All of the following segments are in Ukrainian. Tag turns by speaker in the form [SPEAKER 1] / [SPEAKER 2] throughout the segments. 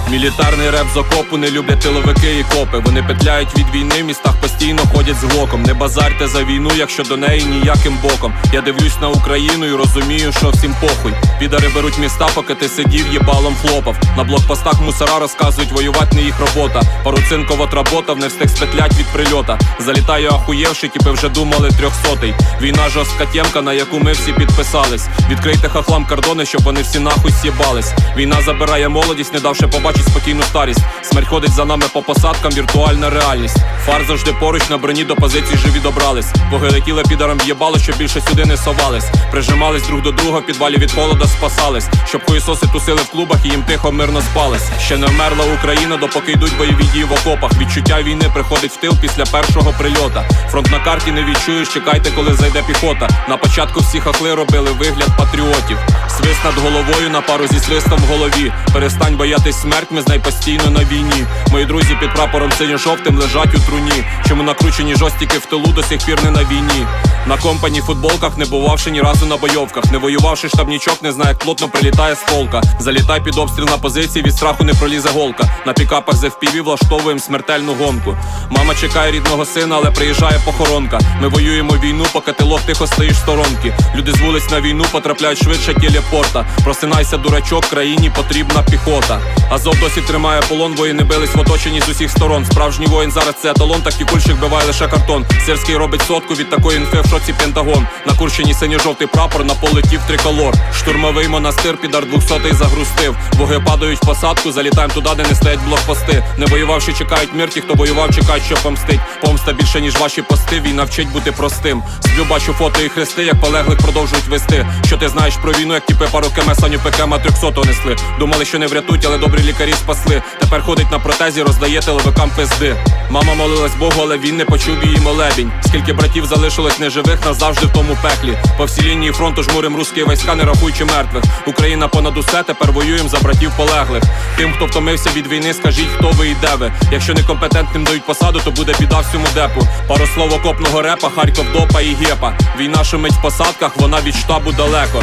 [SPEAKER 1] Мілітарний реп з окопу не люблять тиловики і копи. Вони петляють від війни, в містах постійно ходять з глоком. Не базарте за війну, якщо до неї ніяким боком. Я дивлюсь на Україну і розумію, що всім похуй. Підари беруть міста, поки ти сидів, їбалом хлопав. На блокпостах мусора розказують, воювати не їх робота. Паруцинков отработав, не встиг спетлять від прильота. Залітаю ахуєвши, тіпи вже думали 300-й. Війна жорстка тємка, на яку ми всі підписались. Відкрийте хахлам кордони, щоб вони всі нахуй з'єбались. Війна забирає молодість, не давши побачить спокійну старість. Смерть ходить за нами по посадкам, віртуальна реальність. Фар завжди поруч, на броні до позицій живі добрались. Боги летіли підарам в'єбало, щоб більше сюди не совались. Прижимались друг до друга, в підвалі від холода спасались. Щоб хуєсоси тусили в клубах і їм тихо мирно спались. Ще не вмерла Україна, допоки йдуть бойові дії в окопах. Відчуття війни приходить в тил після першого прильота. Фронт на карті не відчуєш, чекайте, коли зайде піхота. На початку всі хахли робили вигляд патріотів. Свист над головою на пару зі свистом в голові. Перестань боятись смерть, ми знай постійно на війні. Мої друзі під прапором синьо-жовтим лежать у труні. Чому накручені жостіки в тилу до сих пір не на війні? На компані футболках, не бувавши ні разу на бойовках. Не воювавши штабнічок, не знає, як плотно прилітає стволка. Залітай під обстріл на позиції, від страху не пролізе голка. На пікапах з FPV влаштовуємо смертельну гонку. Мама чекає рідного сина, але приїжджає похоронка. Ми воюємо війну, поки ти лох тихо стоїш в сторонки. Люди з вулиць на війну потрапляють швидше телепорта. Просинайся, дурачок, країні потрібна піхота. Азов досі тримає полон, воїни бились в оточенні з усіх сторон. Справжній воїн зараз це еталон, так і кульщик биває лише картон. Сирський робить сотку, від такої інфи в шоці Пентагон. На Курщині синьо-жовтий прапор, на полетів триколор. Штурмовий монастир, підар 200-й загрустив. Воги падають в посадку, залітаємо туди, де не стоять блокпости. Не воювавши чекають мир, ті, хто воював, чекають, що помстить. Помста більше, ніж ваші пости, війна вчить бути простим. Сплю, бачу фото і хрести, як полеглих продовжують вести. Що ти знаєш про війну, як тіпи пару кеме, Саню Пекема 300-го несли. Думали, що не врятують, але добрі лікарі спасли. Тепер ходить на протезі, роздає тиловикам пизди. Мама молилась Богу, але він не почув її молебінь. Скільки братів залишилось неживих, назавжди в тому пеклі. По всій лінії фронту жмурим русські війська, не рахуючи мертвих. Україна понад усе, тепер воюємо за братів полеглих. Тим, хто втомився від війни, скажіть, хто ви і де ви. Якщо некомпетентним дають посаду, то буде біда всьому депу. Пару слов окопного репа, Харків, Допа і Гепа. Війна шумить в посадках, вона від штабу далеко.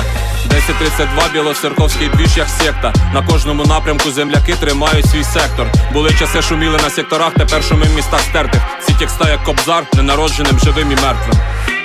[SPEAKER 1] 10:32, Білоцерковський двіж як секта. На кожному напрямку земляки тримають свій сектор. Були часи, шуміли на секторах, тепер шумим в містах стертих. Ці текста як кобзар, ненародженим, живим і мертвим.